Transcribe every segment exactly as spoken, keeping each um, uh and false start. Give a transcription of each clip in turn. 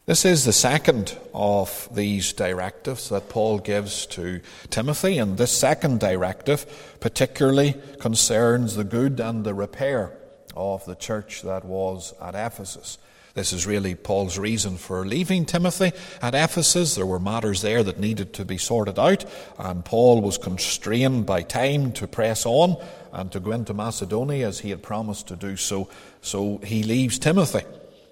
This is the second of these directives that Paul gives to Timothy, and this second directive particularly concerns the good and the repair of the church that was at Ephesus. This is really Paul's reason for leaving Timothy at Ephesus. There were matters there that needed to be sorted out, and Paul was constrained by time to press on and to go into Macedonia as he had promised to do so. So he leaves Timothy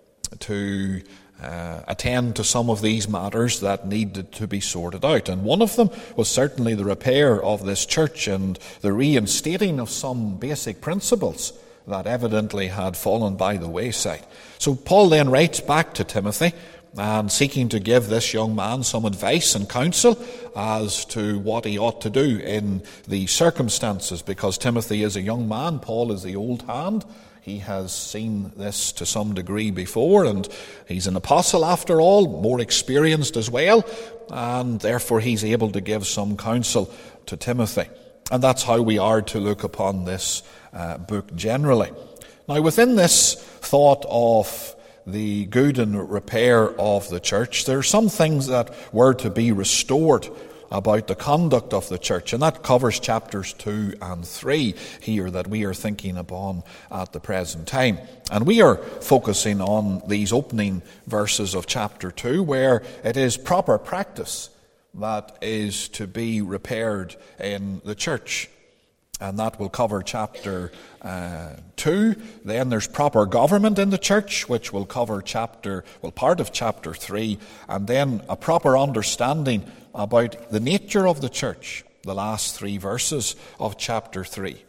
to uh, attend to some of these matters that needed to be sorted out. And one of them was certainly the repair of this church and the reinstating of some basic principles that evidently had fallen by the wayside. So Paul then writes back to Timothy and seeking to give this young man some advice and counsel as to what he ought to do in these circumstances, because Timothy is a young man, Paul is the old hand. He has seen this to some degree before, and he's an apostle after all, more experienced as well, and therefore he's able to give some counsel to Timothy. And that's how we are to look upon this uh, book generally. Now, within this thought of the good and repair of the church, there are some things that were to be restored about the conduct of the church, and that covers chapters two and three here that we are thinking upon at the present time. And we are focusing on these opening verses of chapter two, where it is proper practice that is to be repaired in the church. And that will cover chapter uh, two. Then there's proper government in the church, which will cover chapter, well, part of chapter three. And then a proper understanding about the nature of the church, the last three verses of chapter three,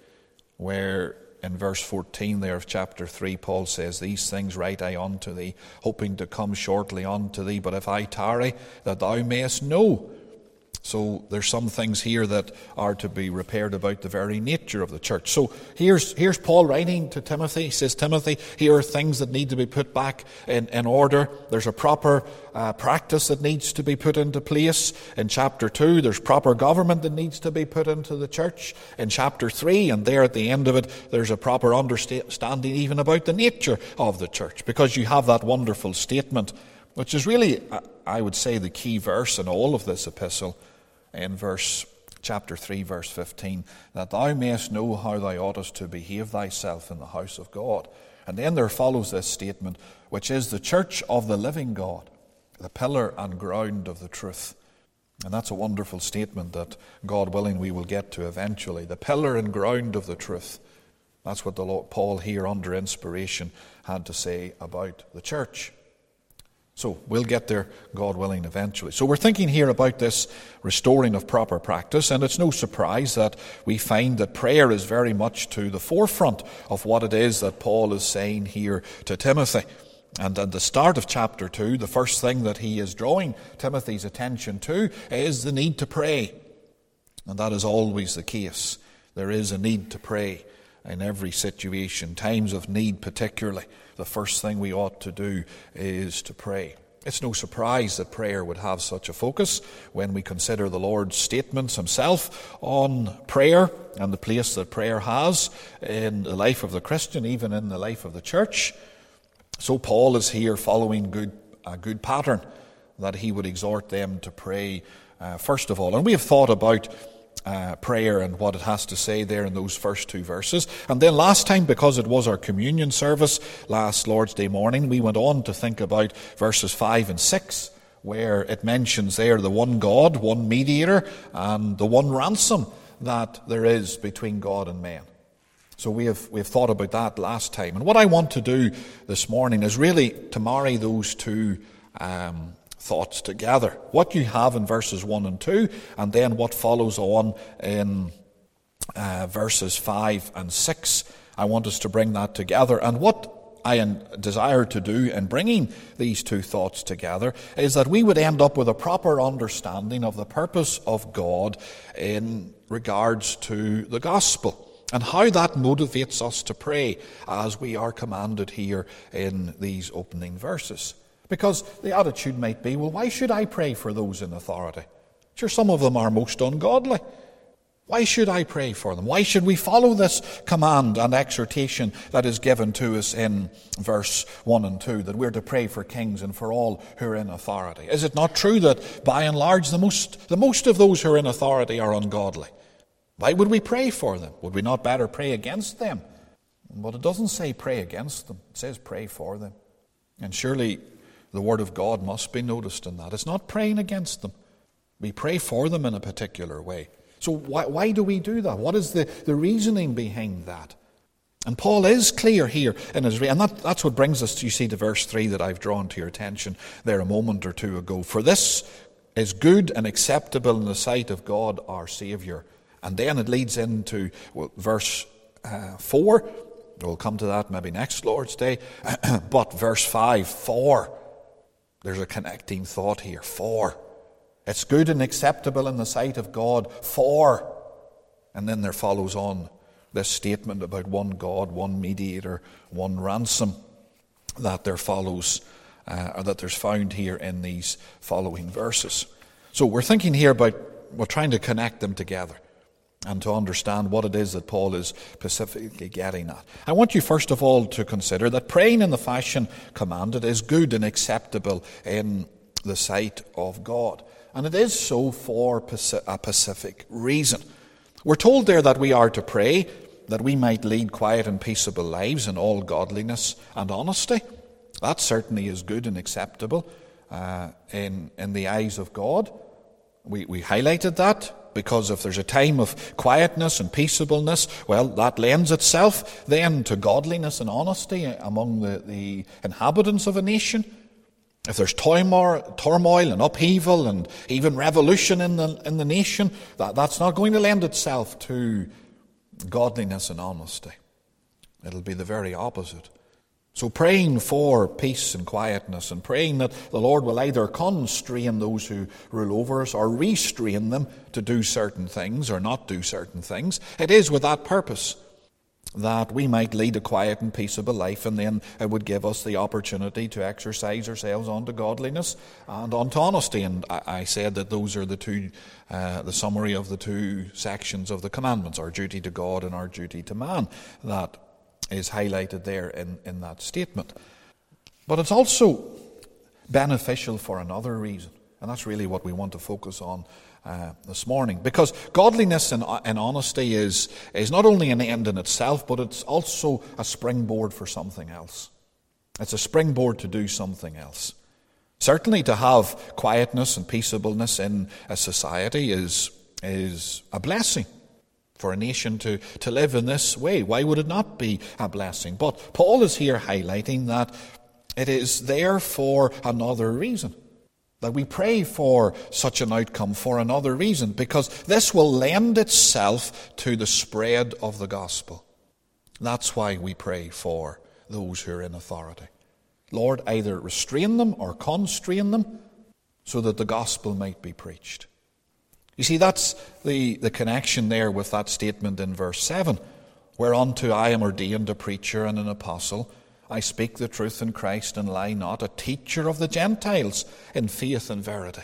where in verse fourteen there of chapter three, Paul says, "These things write I unto thee, hoping to come shortly unto thee, but if I tarry, that thou mayest know." So there's some things here that are to be repaired about the very nature of the church. So here's here's Paul writing to Timothy. He says, Timothy, here are things that need to be put back in, in order. There's a proper uh, practice that needs to be put into place. In chapter two, there's proper government that needs to be put into the church. In chapter three, and there at the end of it, there's a proper understanding even about the nature of the church. Because you have that wonderful statement, which is really, I would say, the key verse in all of this epistle, in verse chapter three, verse fifteen, that thou mayest know how thou oughtest to behave thyself in the house of God. And then there follows this statement, which is the church of the living God, the pillar and ground of the truth. And that's a wonderful statement that, God willing, we will get to eventually. The pillar and ground of the truth. That's what the Lord Paul here under inspiration had to say about the church. So we'll get there, God willing, eventually. So we're thinking here about this restoring of proper practice, and it's no surprise that we find that prayer is very much to the forefront of what it is that Paul is saying here to Timothy. And at the start of chapter two, the first thing that he is drawing Timothy's attention to is the need to pray. And that is always the case. There is a need to pray in every situation, times of need particularly. The first thing we ought to do is to pray. It's no surprise that prayer would have such a focus when we consider the Lord's statements himself on prayer and the place that prayer has in the life of the Christian, even in the life of the church. So Paul is here following good, a good pattern that he would exhort them to pray uh, first of all. And we have thought about Uh, prayer and what it has to say there in those first two verses. And then last time, because it was our communion service last Lord's Day morning, we went on to think about verses five and six, where it mentions there the one God, one mediator, and the one ransom that there is between God and man. So we have we have thought about that last time. And what I want to do this morning is really to marry those two um thoughts together. What you have in verses one and two, and then what follows on in uh, verses five and six. I want us to bring that together. And what I desire to do in bringing these two thoughts together is that we would end up with a proper understanding of the purpose of God in regards to the gospel, and how that motivates us to pray as we are commanded here in these opening verses. Because the attitude might be, well, why should I pray for those in authority? Sure, some of them are most ungodly. Why should I pray for them? Why should we follow this command and exhortation that is given to us in verse one and two, that we're to pray for kings and for all who are in authority? Is it not true that by and large the most, the most of those who are in authority are ungodly? Why would we pray for them? Would we not better pray against them? But it doesn't say pray against them. It says pray for them. And surely the word of God must be noticed in that. It's not praying against them. We pray for them in a particular way. So why, why do we do that? What is the, the reasoning behind that? And Paul is clear here in his, and that, that's what brings us, you see, to verse three that I've drawn to your attention there a moment or two ago. For this is good and acceptable in the sight of God our Saviour. And then it leads into well, verse uh, four. We'll come to that maybe next Lord's Day. But verse five, for. There's a connecting thought here. For. It's good and acceptable in the sight of God, for. And then there follows on this statement about one God, one mediator, one ransom, that there follows, uh, or that there's found here in these following verses. So we're thinking here about, we're trying to connect them together and to understand what it is that Paul is specifically getting at. I want you first of all to consider that praying in the fashion commanded is good and acceptable in the sight of God. And it is so for a specific reason. We're told there that we are to pray that we might lead quiet and peaceable lives in all godliness and honesty. That certainly is good and acceptable uh, in, in the eyes of God. We, we highlighted that because if there's a time of quietness and peaceableness, well, that lends itself then to godliness and honesty among the, the inhabitants of a nation. If there's turmoil and upheaval and even revolution in the in the nation, that, that's not going to lend itself to godliness and honesty. It'll be the very opposite. So praying for peace and quietness and praying that the Lord will either constrain those who rule over us or restrain them to do certain things or not do certain things, it is with that purpose that we might lead a quiet and peaceable life, and then it would give us the opportunity to exercise ourselves unto godliness and unto honesty. And I, I said that those are the two, uh, the summary of the two sections of the commandments, our duty to God and our duty to man, that is highlighted there in, in that statement. But it's also beneficial for another reason, and that's really what we want to focus on Uh, this morning, because godliness and, and honesty is, is not only an end in itself, but it's also a springboard for something else. It's a springboard to do something else. Certainly to have quietness and peaceableness in a society is, is a blessing for a nation to, to live in this way. Why would it not be a blessing? But Paul is here highlighting that it is there for another reason. That we pray for such an outcome for another reason, because this will lend itself to the spread of the gospel. That's why we pray for those who are in authority. Lord, either restrain them or constrain them so that the gospel might be preached. You see, that's the, the connection there with that statement in verse seven, whereunto I am ordained a preacher and an apostle. I speak the truth in Christ and lie not, a teacher of the Gentiles in faith and verity.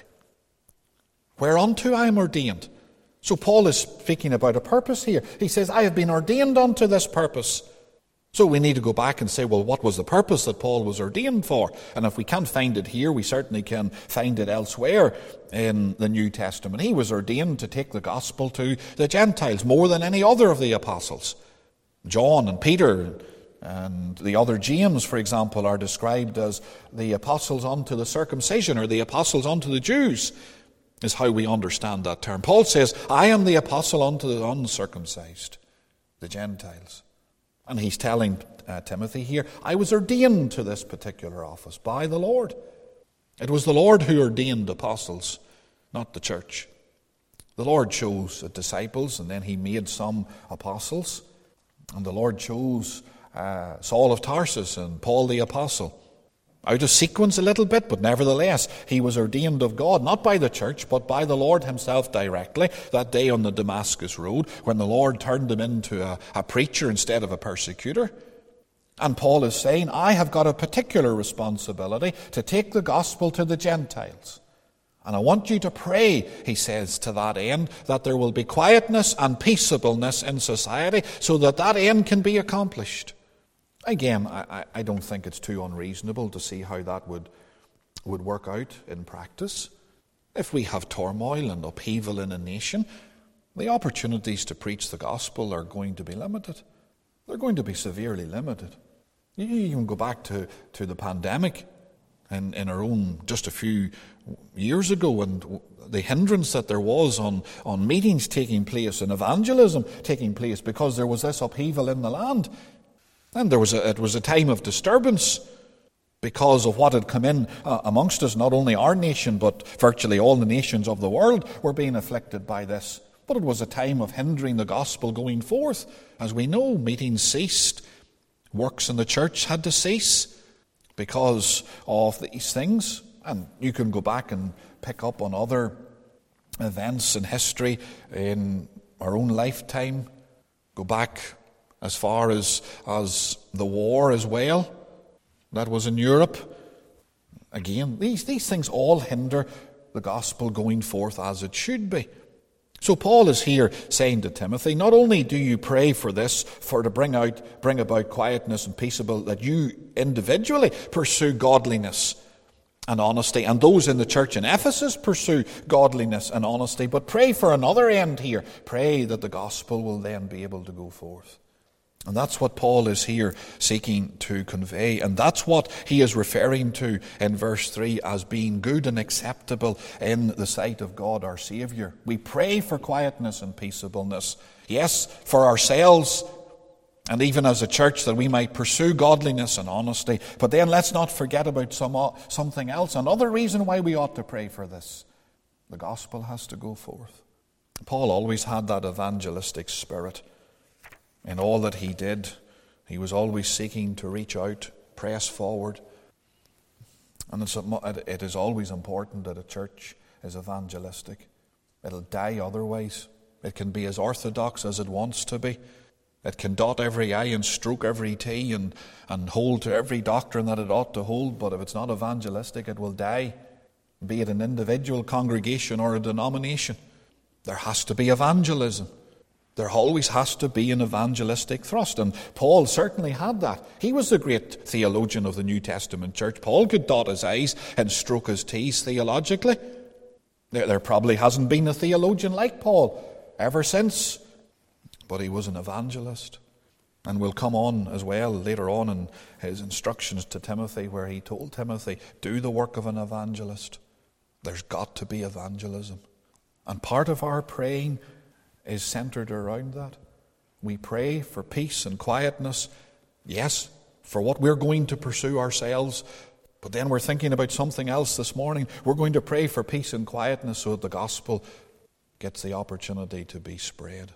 Whereunto I am ordained. So Paul is speaking about a purpose here. He says, I have been ordained unto this purpose. So we need to go back and say, well, what was the purpose that Paul was ordained for? And if we can't find it here, we certainly can find it elsewhere in the New Testament. He was ordained to take the gospel to the Gentiles more than any other of the apostles. John and Peter and the other James, for example, are described as the apostles unto the circumcision, or the apostles unto the Jews, is how we understand that term. Paul says, I am the apostle unto the uncircumcised, the Gentiles. And he's telling uh, Timothy here, I was ordained to this particular office by the Lord. It was the Lord who ordained apostles, not the church. The Lord chose disciples, and then he made some apostles. And the Lord chose Uh, Saul of Tarsus and Paul the Apostle. Out of sequence a little bit, but nevertheless, he was ordained of God, not by the church, but by the Lord himself directly, that day on the Damascus road, when the Lord turned him into a, a preacher instead of a persecutor. And Paul is saying, I have got a particular responsibility to take the gospel to the Gentiles. And I want you to pray, he says, to that end, that there will be quietness and peaceableness in society so that that end can be accomplished. Again, I, I don't think it's too unreasonable to see how that would, would work out in practice. If we have turmoil and upheaval in a nation, the opportunities to preach the gospel are going to be limited. They're going to be severely limited. You even go back to, to the pandemic in, in our own, just a few years ago, and the hindrance that there was on, on meetings taking place and evangelism taking place because there was this upheaval in the land. And there was a, it was a time of disturbance because of what had come in uh, amongst us. Not only our nation, but virtually all the nations of the world were being afflicted by this. But it was a time of hindering the gospel going forth. As we know, meetings ceased. Works in the church had to cease because of these things. And you can go back and pick up on other events in history in our own lifetime. Go back as far as, as the war as well. That was in Europe. Again, these, these things all hinder the gospel going forth as it should be. So Paul is here saying to Timothy, not only do you pray for this, for to bring out, bring about quietness and peaceable, that you individually pursue godliness and honesty, and those in the church in Ephesus pursue godliness and honesty, but pray for another end here. Pray that the gospel will then be able to go forth. And that's what Paul is here seeking to convey. And that's what he is referring to in verse three as being good and acceptable in the sight of God our Saviour. We pray for quietness and peaceableness. Yes, for ourselves and even as a church, that we might pursue godliness and honesty. But then let's not forget about some something else. Another reason why we ought to pray for this. The gospel has to go forth. Paul always had that evangelistic spirit. In all that he did, he was always seeking to reach out, press forward. And it's, it is always important that a church is evangelistic. It'll die otherwise. It can be as orthodox as it wants to be. It can dot every I and stroke every T and, and hold to every doctrine that it ought to hold, but if it's not evangelistic, it will die, be it an individual congregation or a denomination. There has to be evangelism. There always has to be an evangelistic thrust, and Paul certainly had that. He was the great theologian of the New Testament church. Paul could dot his I's and stroke his T's theologically. There, there probably hasn't been a theologian like Paul ever since, but he was an evangelist. And we'll come on as well later on in his instructions to Timothy, where he told Timothy, do the work of an evangelist. There's got to be evangelism. And part of our praying is centered around that. We pray for peace and quietness, yes, for what we're going to pursue ourselves, but then we're thinking about something else this morning. We're going to pray for peace and quietness so that the gospel gets the opportunity to be spread.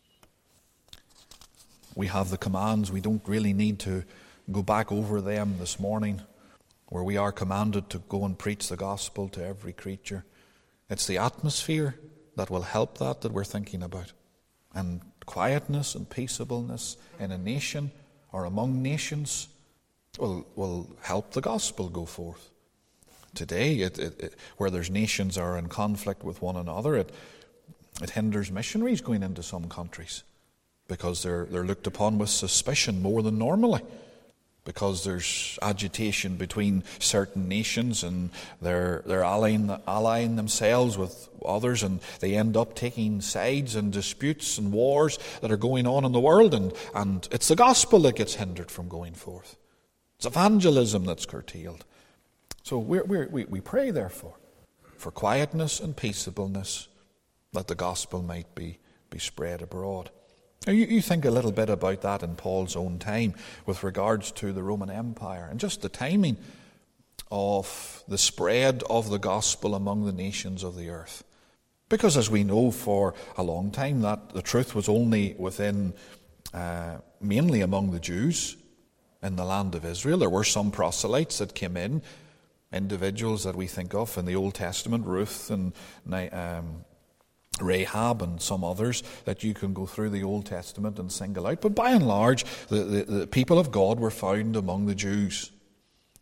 We have the commands. We don't really need to go back over them this morning, where we are commanded to go and preach the gospel to every creature. It's the atmosphere that will help that that we're thinking about. And quietness and peaceableness in a nation or among nations will, will help the gospel go forth. Today, it, it, it, where there's nations are in conflict with one another, it, it hinders missionaries going into some countries because they're, they're looked upon with suspicion more than normally. Because there's agitation between certain nations and they're they're allying, allying themselves with others, and they end up taking sides in disputes and wars that are going on in the world, and, and it's the gospel that gets hindered from going forth. It's evangelism that's curtailed. So we're, we're, we we pray, therefore, for quietness and peaceableness, that the gospel might be, be spread abroad. Now, you, you think a little bit about that in Paul's own time with regards to the Roman Empire and just the timing of the spread of the gospel among the nations of the earth. Because as we know, for a long time, that the truth was only within, uh, mainly among the Jews in the land of Israel. There were some proselytes that came in, individuals that we think of in the Old Testament, Ruth and um, Rahab and some others that you can go through the Old Testament and single out. But by and large, the, the, the people of God were found among the Jews.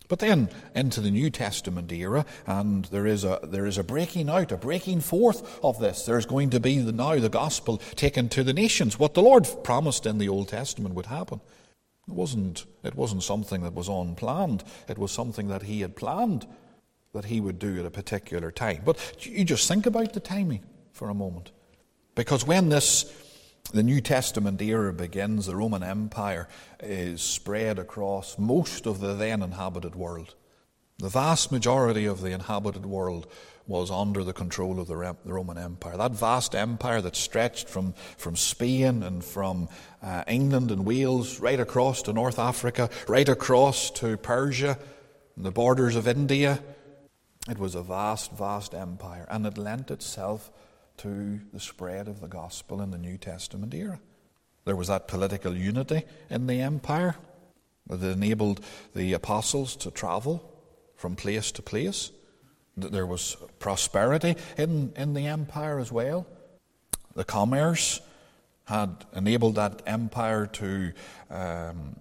But then into the New Testament era, and there is a there is a breaking out, a breaking forth of this. There's going to be the, now the gospel taken to the nations. What the Lord promised in the Old Testament would happen. It wasn't it wasn't something that was unplanned. It was something that He had planned that He would do at a particular time. But you just think about the timing for a moment, because when this the New Testament era begins, the Roman Empire is spread across most of the then inhabited world. The vast majority of the inhabited world was under the control of the Roman Empire. That vast empire that stretched from, from Spain and from uh, England and Wales right across to North Africa, right across to Persia and the borders of India. It was a vast, vast empire, and it lent itself to the spread of the gospel in the New Testament era. There was that political unity in the empire that enabled the apostles to travel from place to place. There was prosperity in, in the empire as well. The commerce had enabled that empire to um,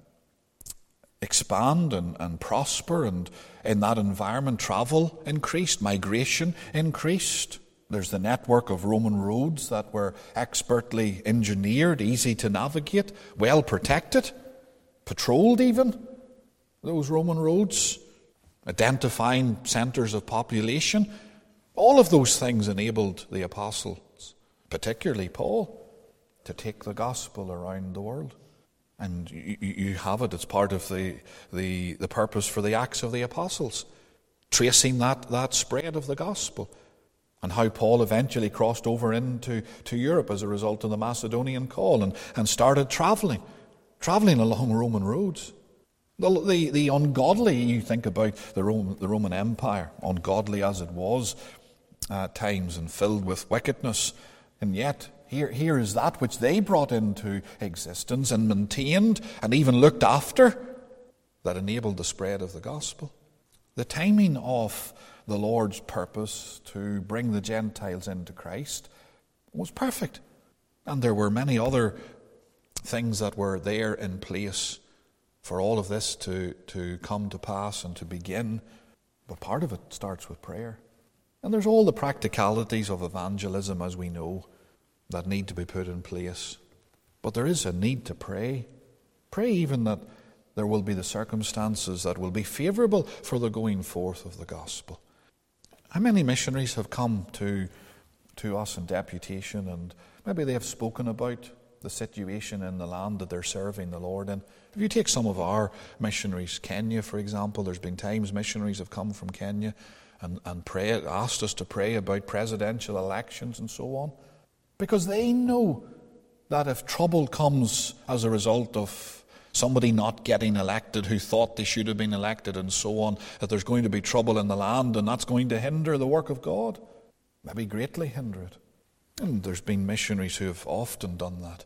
expand and, and prosper, and in that environment travel increased, migration increased. There's the network of Roman roads that were expertly engineered, easy to navigate, well protected, patrolled even, those Roman roads, identifying centres of population. All of those things enabled the apostles, particularly Paul, to take the gospel around the world. And you, you have it as part of the, the, the purpose for the Acts of the Apostles, tracing that, that spread of the gospel. And how Paul eventually crossed over into to Europe as a result of the Macedonian call and, and started travelling, travelling along Roman roads. The, the, the ungodly, you think about the Roman, the Roman Empire, ungodly as it was at times and filled with wickedness, and yet here, here is that which they brought into existence and maintained and even looked after that enabled the spread of the gospel. The timing of the Lord's purpose to bring the Gentiles into Christ was perfect. And there were many other things that were there in place for all of this to, to come to pass and to begin. But part of it starts with prayer. And there's all the practicalities of evangelism, as we know, that need to be put in place. But there is a need to pray. Pray even that there will be the circumstances that will be favourable for the going forth of the gospel. How many missionaries have come to, to us in deputation, and maybe they have spoken about the situation in the land that they're serving the Lord in? If you take some of our missionaries, Kenya, for example, there's been times missionaries have come from Kenya and, and pray, asked us to pray about presidential elections and so on, because they know that if trouble comes as a result of somebody not getting elected who thought they should have been elected and so on, that there's going to be trouble in the land, and that's going to hinder the work of God, maybe greatly hinder it. And there's been missionaries who have often done that.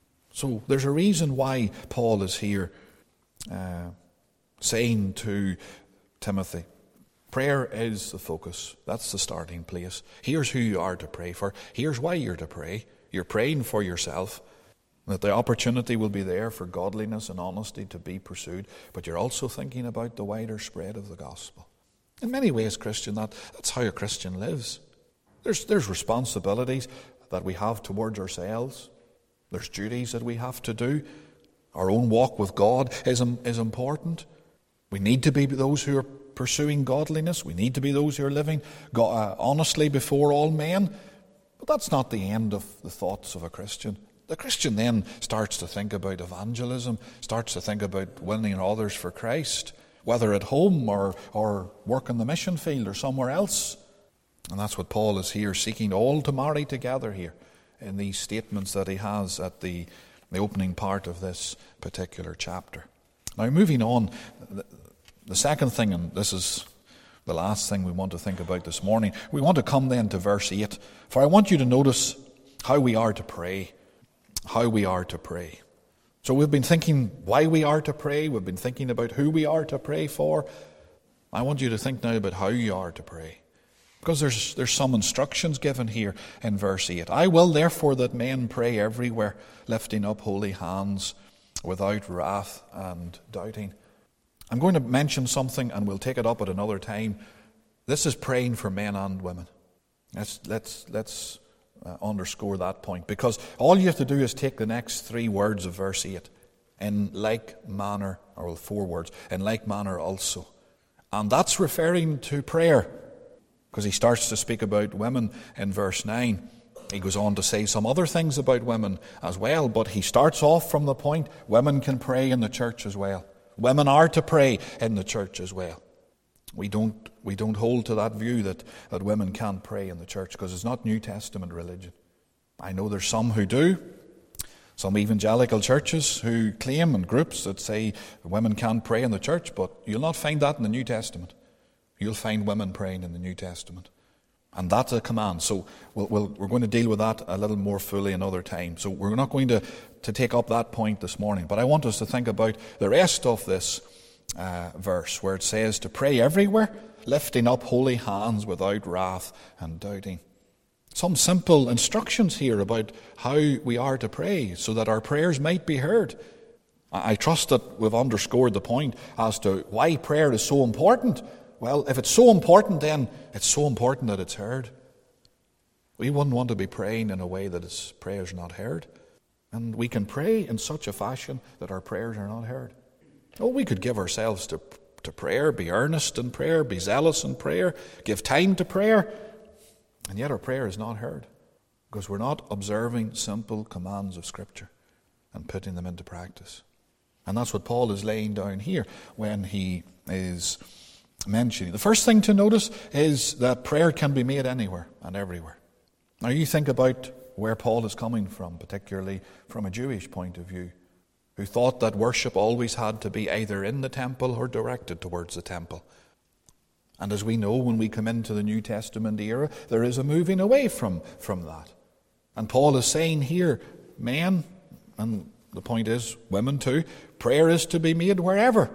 So there's a reason why Paul is here uh, saying to Timothy, prayer is the focus. That's the starting place. Here's who you are to pray for. Here's why you're to pray. You're praying for yourself, that the opportunity will be there for godliness and honesty to be pursued, but you're also thinking about the wider spread of the gospel. In many ways, Christian, that, that's how a Christian lives. There's, there's responsibilities that we have towards ourselves. There's duties that we have to do. Our own walk with God is, is important. We need to be those who are pursuing godliness. We need to be those who are living honestly before all men. But that's not the end of the thoughts of a Christian. The Christian then starts to think about evangelism, starts to think about winning others for Christ, whether at home or, or work in the mission field or somewhere else. And that's what Paul is here seeking all to marry together here in these statements that he has at the, the opening part of this particular chapter. Now, moving on, the, the second thing, and this is the last thing we want to think about this morning, we want to come then to verse eight. For I want you to notice how we are to pray. How we are to pray. So we've been thinking why we are to pray. We've been thinking about who we are to pray for. I want you to think now about how you are to pray. Because there's there's some instructions given here in verse eight. I will therefore that men pray everywhere, lifting up holy hands, without wrath and doubting. I'm going to mention something, and we'll take it up at another time. This is praying for men and women. Let's, let's, let's uh, underscore that point, because all you have to do is take the next three words of verse eight. In like manner, or four words, in like manner also. And that's referring to prayer, because he starts to speak about women in verse nine. He goes on to say some other things about women as well, but he starts off from the point, women can pray in the church as well. Women are to pray in the church as well. We don't we don't hold to that view that, that women can't pray in the church, because it's not New Testament religion. I know there's some who do. Some evangelical churches who claim, and groups that say women can't pray in the church, but you'll not find that in the New Testament. You'll find women praying in the New Testament. And that's a command. So we'll, we'll, we're going to deal with that a little more fully another time. So we're not going to, to take up that point this morning. But I want us to think about the rest of this uh, verse, where it says to pray everywhere, lifting up holy hands without wrath and doubting. Some simple instructions here about how we are to pray so that our prayers might be heard. I trust that we've underscored the point as to why prayer is so important. Well, if it's so important, then it's so important that it's heard. We wouldn't want to be praying in a way that his prayers are not heard. And we can pray in such a fashion that our prayers are not heard. Oh, we could give ourselves to, to prayer, be earnest in prayer, be zealous in prayer, give time to prayer, and yet our prayer is not heard, because we're not observing simple commands of Scripture and putting them into practice. And that's what Paul is laying down here when he is mentioning. The first thing to notice is that prayer can be made anywhere and everywhere. Now you think about where Paul is coming from, particularly from a Jewish point of view, who thought that worship always had to be either in the temple or directed towards the temple. And as we know, when we come into the New Testament era, there is a moving away from, from that. And Paul is saying here, men, and the point is women too, prayer is to be made wherever.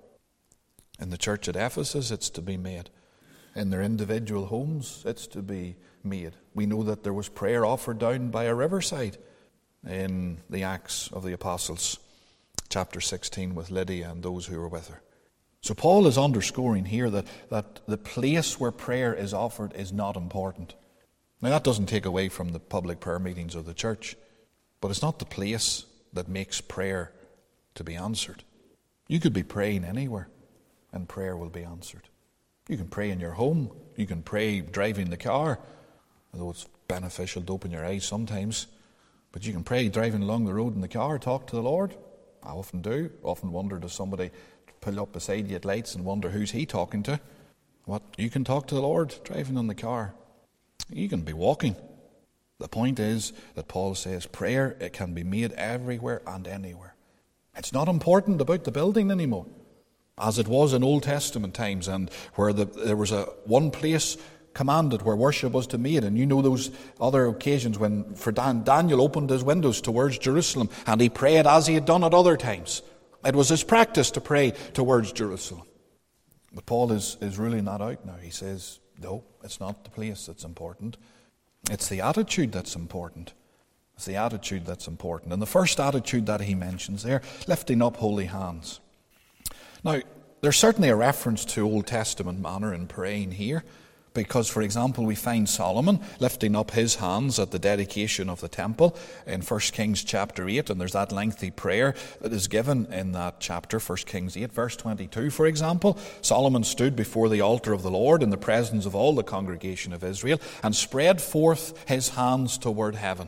In the church at Ephesus, it's to be made. In their individual homes, it's to be made. We know that there was prayer offered down by a riverside in the Acts of the Apostles, chapter sixteen, with Lydia and those who were with her. So Paul is underscoring here that, that the place where prayer is offered is not important. Now that doesn't take away from the public prayer meetings of the church, but it's not the place that makes prayer to be answered. You could be praying anywhere and prayer will be answered. You can pray in your home, you can pray driving the car, although it's beneficial to open your eyes sometimes, but you can pray driving along the road in the car, talk to the Lord. I often do, often wonder, does somebody pull up beside you at lights and wonder who's he talking to? What, you can talk to the Lord driving in the car. You can be walking. The point is that Paul says prayer, it can be made everywhere and anywhere. It's not important about the building anymore, as it was in Old Testament times, and where the, there was a one place commanded where worship was to be made. And you know those other occasions when for Dan, Daniel opened his windows towards Jerusalem and he prayed as he had done at other times. It was his practice to pray towards Jerusalem. But Paul is, is ruling that out now. He says, no, it's not the place that's important. It's the attitude that's important. It's the attitude that's important. And the first attitude that he mentions there, lifting up holy hands. Now, there's certainly a reference to Old Testament manner in praying here, because, for example, we find Solomon lifting up his hands at the dedication of the temple in First Kings chapter eight, and there's that lengthy prayer that is given in that chapter, First Kings eight, verse twenty-two, for example. Solomon stood before the altar of the Lord in the presence of all the congregation of Israel and spread forth his hands toward heaven.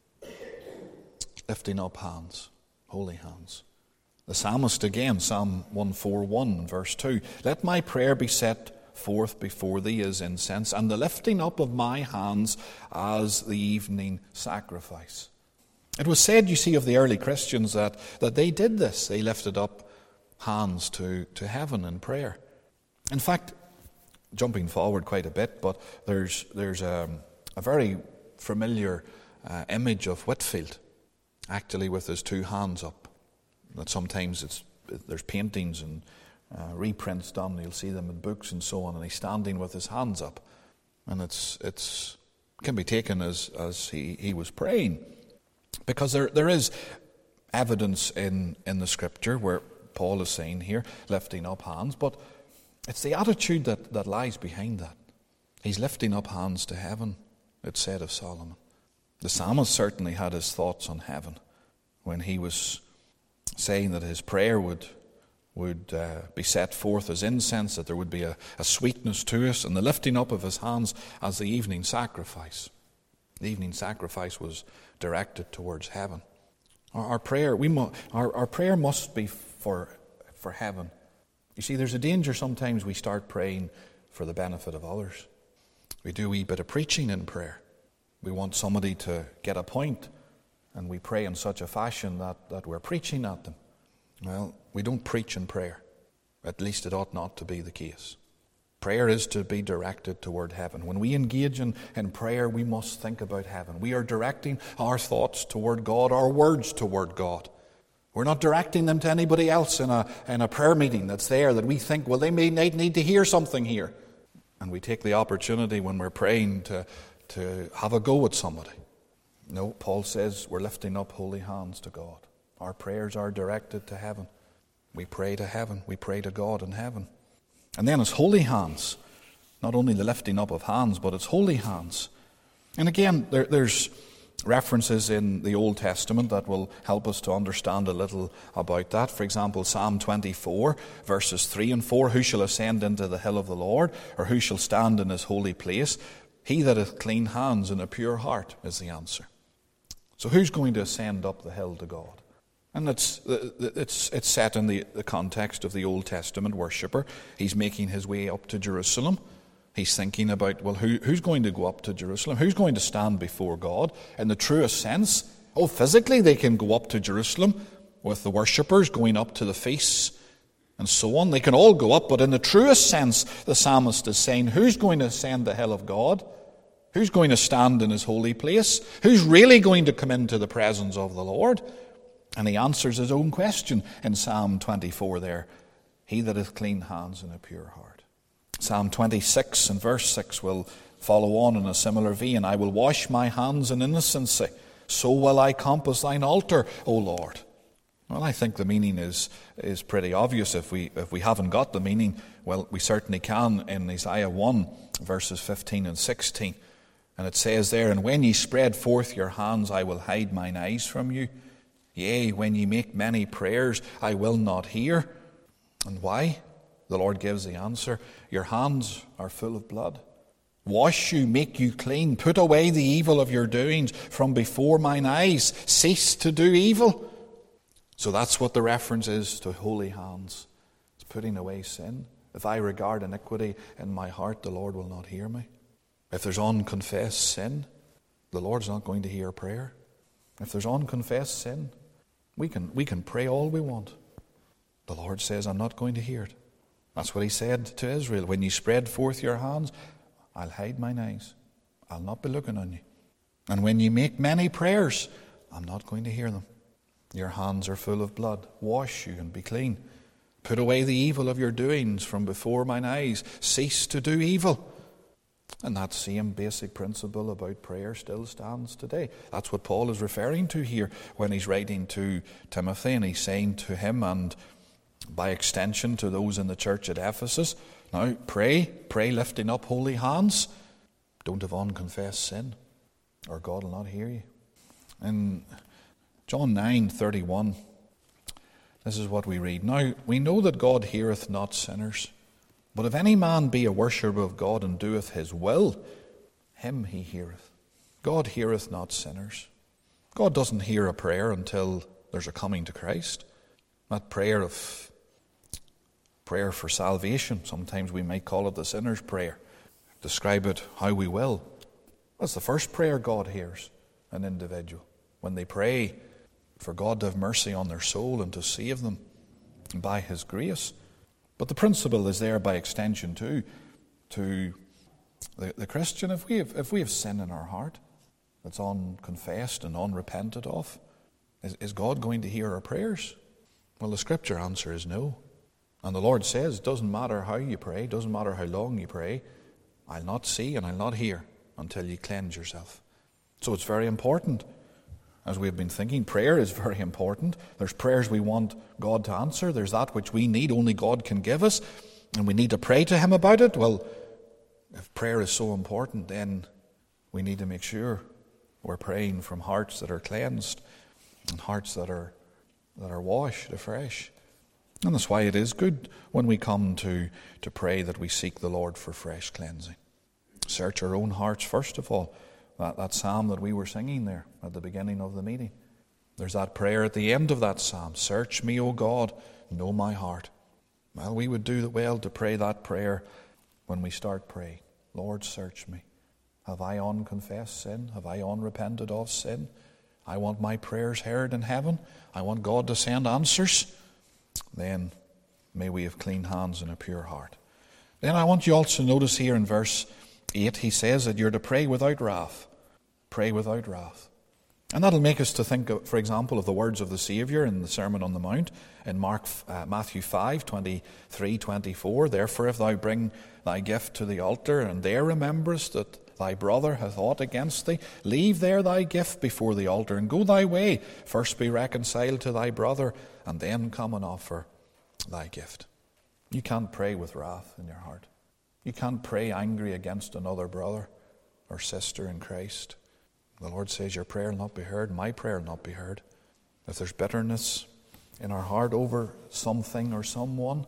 Lifting up hands, holy hands. The psalmist again, Psalm one forty-one, verse two, let my prayer be set forth before thee as incense, and the lifting up of my hands as the evening sacrifice. It was said, you see, of the early Christians that, that they did this. They lifted up hands to, to heaven in prayer. In fact, jumping forward quite a bit, but there's, there's a, a very familiar uh, image of Whitefield, actually with his two hands up. That sometimes it's there's paintings and uh, reprints done. You'll see them in books and so on, and he's standing with his hands up, and it's it's can be taken as as he, he was praying, because there there is evidence in in the Scripture where Paul is saying here, lifting up hands. But it's the attitude that, that lies behind that. He's lifting up hands to heaven, it said of Solomon. The psalmist certainly had his thoughts on heaven when he was saying that his prayer would, would uh, be set forth as incense, that there would be a, a sweetness to us, and the lifting up of his hands as the evening sacrifice. The evening sacrifice was directed towards heaven. Our, our prayer, we mu- our, our prayer must be for for heaven. You see, there's a danger sometimes we start praying for the benefit of others. We do a wee bit of preaching in prayer. We want somebody to get a point, and we pray in such a fashion that, that we're preaching at them. Well, we don't preach in prayer. At least it ought not to be the case. Prayer is to be directed toward heaven. When we engage in, in prayer, we must think about heaven. We are directing our thoughts toward God, our words toward God. We're not directing them to anybody else in a, in a prayer meeting that's there that we think, well, they may need to hear something here. And we take the opportunity when we're praying to, to have a go at somebody. No, Paul says we're lifting up holy hands to God. Our prayers are directed to heaven. We pray to heaven. We pray to God in heaven. And then it's holy hands. Not only the lifting up of hands, but it's holy hands. And again, there, there's references in the Old Testament that will help us to understand a little about that. For example, Psalm twenty-four, verses three and four, who shall ascend into the hill of the Lord, or who shall stand in his holy place? He that hath clean hands and a pure heart is the answer. So who's going to ascend up the hill to God? And it's, it's, it's set in the, the context of the Old Testament worshipper. He's making his way up to Jerusalem. He's thinking about, well, who, who's going to go up to Jerusalem? Who's going to stand before God in the truest sense? Oh, physically they can go up to Jerusalem with the worshippers going up to the feasts and so on. They can all go up, but in the truest sense, the psalmist is saying, who's going to ascend the hill of God? Who's going to stand in his holy place? Who's really going to come into the presence of the Lord? And he answers his own question in Psalm twenty-four there. He that hath clean hands and a pure heart. Psalm twenty-six and verse six will follow on in a similar vein. I will wash my hands in innocency. So will I compass thine altar, O Lord. Well, I think the meaning is, is pretty obvious. If we, if we haven't got the meaning, well, we certainly can in Isaiah one, verses fifteen and sixteen. And it says there, and when ye spread forth your hands, I will hide mine eyes from you. Yea, when ye make many prayers, I will not hear. And why? The Lord gives the answer. Your hands are full of blood. Wash you, make you clean. Put away the evil of your doings from before mine eyes. Cease to do evil. So that's what the reference is to holy hands. It's putting away sin. If I regard iniquity in my heart, the Lord will not hear me. If there's unconfessed sin, the Lord's not going to hear prayer. If there's unconfessed sin, we can, we can pray all we want. The Lord says, I'm not going to hear it. That's what he said to Israel. When you spread forth your hands, I'll hide mine eyes. I'll not be looking on you. And when you make many prayers, I'm not going to hear them. Your hands are full of blood. Wash you and be clean. Put away the evil of your doings from before mine eyes. Cease to do evil. And that same basic principle about prayer still stands today. That's what Paul is referring to here when he's writing to Timothy, and he's saying to him, and by extension to those in the church at Ephesus, now pray, pray lifting up holy hands. Don't have unconfessed sin, or God will not hear you. In John nine thirty-one, this is what we read. Now we know that God heareth not sinners, but if any man be a worshipper of God and doeth his will, him he heareth. God heareth not sinners. God doesn't hear a prayer until there's a coming to Christ. That prayer of prayer for salvation, sometimes we might call it the sinner's prayer. Describe it how we will. That's the first prayer God hears an individual. When they pray for God to have mercy on their soul and to save them by his grace. But the principle is there by extension too, to the, the Christian. If we have, if we have sin in our heart that's unconfessed and unrepented of, is, is God going to hear our prayers? Well, the scripture answer is no. And the Lord says, it doesn't matter how you pray, it doesn't matter how long you pray, I'll not see and I'll not hear until you cleanse yourself. So it's very important. as we've been thinking, prayer is very important. There's prayers we want God to answer. There's that which we need, only God can give us, and we need to pray to him about it. Well, if prayer is so important, then we need to make sure we're praying from hearts that are cleansed and hearts that are that are washed afresh. And that's why it is good when we come to, to pray that we seek the Lord for fresh cleansing. Search our own hearts first of all. That, that psalm that we were singing there at the beginning of the meeting. There's that prayer at the end of that psalm. Search me, O God, know my heart. Well, we would do well to pray that prayer when we start praying. Lord, search me. Have I unconfessed sin? Have I unrepented of sin? I want my prayers heard in heaven. I want God to send answers. Then may we have clean hands and a pure heart. Then I want you also to notice here in verse eight, he says that you're to pray without wrath. Pray without wrath. And that'll make us to think, of, for example, of the words of the Saviour in the Sermon on the Mount in Mark, uh, Matthew five, twenty-three, twenty-four. Therefore, if thou bring thy gift to the altar, and there rememberest that thy brother hath aught against thee, leave there thy gift before the altar, and go thy way. First be reconciled to thy brother, and then come and offer thy gift. You can't pray with wrath in your heart. You can't pray angry against another brother or sister in Christ. The Lord says your prayer will not be heard, my prayer will not be heard. If there's bitterness in our heart over something or someone,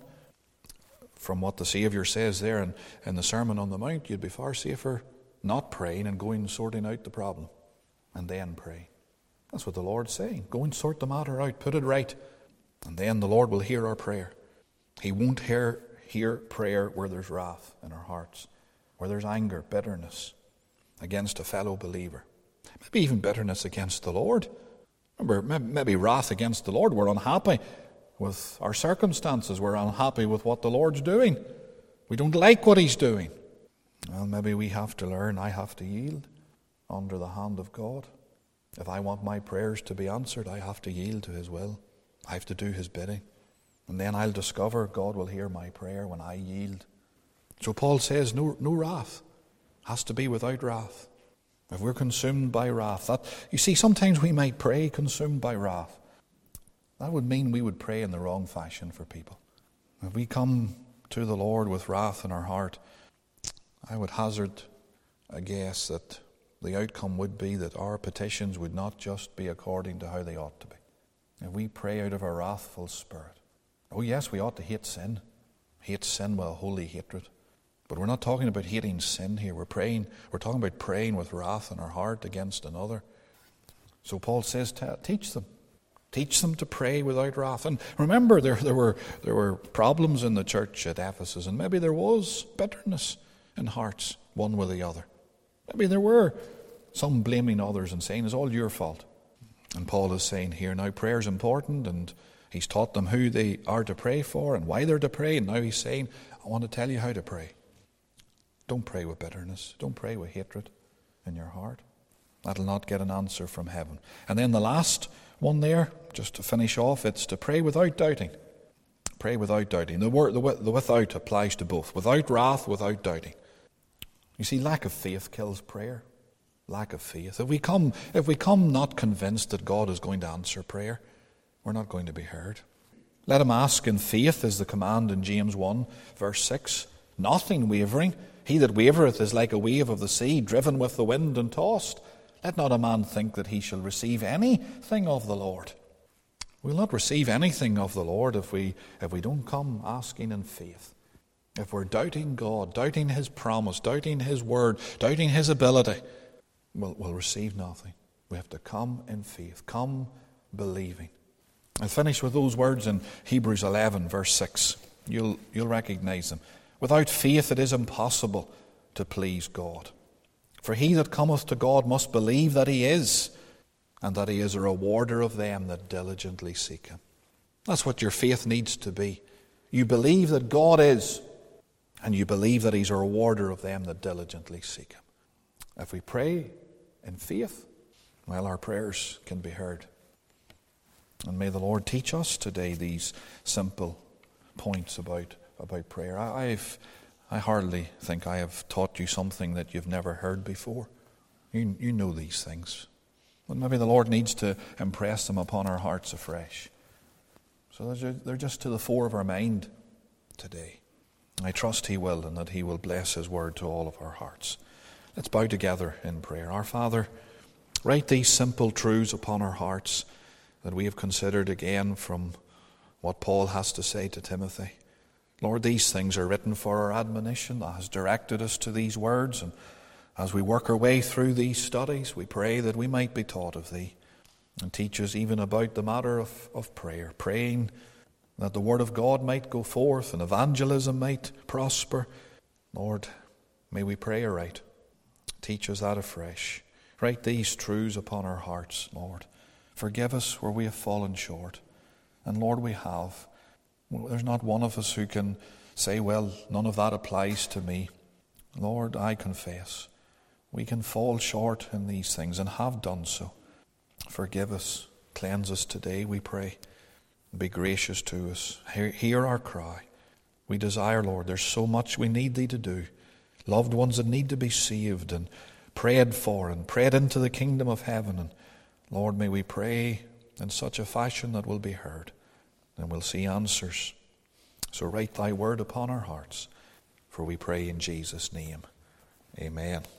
from what the Saviour says there in, in the Sermon on the Mount, you'd be far safer not praying and going and sorting out the problem and then pray. That's what the Lord's saying. Go and sort the matter out, put it right, and then the Lord will hear our prayer. He won't hear, hear prayer where there's wrath in our hearts, where there's anger, bitterness against a fellow believer. Maybe even bitterness against the Lord. Remember, maybe wrath against the Lord. We're unhappy with our circumstances. We're unhappy with what the Lord's doing. We don't like what he's doing. Well, maybe we have to learn, I have to yield under the hand of God. If I want my prayers to be answered, I have to yield to his will. I have to do his bidding. And then I'll discover God will hear my prayer when I yield. So Paul says no, no wrath. Has to be without wrath. If we're consumed by wrath, that, you see, sometimes we might pray consumed by wrath. That would mean we would pray in the wrong fashion for people. If we come to the Lord with wrath in our heart, I would hazard a guess that the outcome would be that our petitions would not just be according to how they ought to be. If we pray out of a wrathful spirit, oh yes, we ought to hate sin. Hate sin with a holy hatred. But we're not talking about hating sin here. We're praying, we're talking about praying with wrath in our heart against another. So Paul says, teach them. Teach them to pray without wrath. And remember, there, there were there were problems in the church at Ephesus, and maybe there was bitterness in hearts, one with the other. Maybe there were some blaming others and saying, it's all your fault. And Paul is saying here, now prayer is important, and he's taught them who they are to pray for and why they're to pray, and now he's saying, I want to tell you how to pray. Don't pray with bitterness. Don't pray with hatred in your heart. That'll not get an answer from heaven. And then the last one there, just to finish off, it's to pray without doubting. Pray without doubting. The word, the, the without applies to both. Without wrath, without doubting. You see, lack of faith kills prayer. Lack of faith. If we come, if we come not convinced that God is going to answer prayer, we're not going to be heard. Let him ask in faith, is the command in James one, verse six. Nothing wavering. He that wavereth is like a wave of the sea, driven with the wind and tossed. Let not a man think that he shall receive anything of the Lord. We'll not receive anything of the Lord if we if we don't come asking in faith. If we're doubting God, doubting his promise, doubting his word, doubting his ability, we'll, we'll receive nothing. We have to come in faith, come believing. I'll finish with those words in Hebrews eleven, verse six. You'll, you'll recognize them. Without faith it is impossible to please God. For he that cometh to God must believe that he is, and that he is a rewarder of them that diligently seek him. That's what your faith needs to be. You believe that God is, and you believe that he's a rewarder of them that diligently seek him. If we pray in faith, well, our prayers can be heard. And may the Lord teach us today these simple points about, about prayer. I, I've, I hardly think I have taught you something that you've never heard before. You, you know these things. But maybe the Lord needs to impress them upon our hearts afresh. So they're just to the fore of our mind today. I trust He will, and that He will bless His word to all of our hearts. Let's bow together in prayer. Our Father, write these simple truths upon our hearts that we have considered again from what Paul has to say to Timothy. Lord, these things are written for our admonition. Thou hast directed us to these words, and as we work our way through these studies, we pray that we might be taught of Thee, and teach us even about the matter of, of prayer, praying that the Word of God might go forth and evangelism might prosper. Lord, may we pray aright. Teach us that afresh. Write these truths upon our hearts, Lord. Forgive us where we have fallen short. And Lord, we have. There's not one of us who can say, well, none of that applies to me. Lord, I confess, we can fall short in these things and have done so. Forgive us. Cleanse us today, we pray. Be gracious to us. Hear, hear our cry. We desire, Lord, there's so much we need Thee to do. Loved ones that need to be saved and prayed for and prayed into the kingdom of heaven. And Lord, may we pray in such a fashion that will be heard, and we'll see answers. So write Thy word upon our hearts, for we pray in Jesus' name. Amen.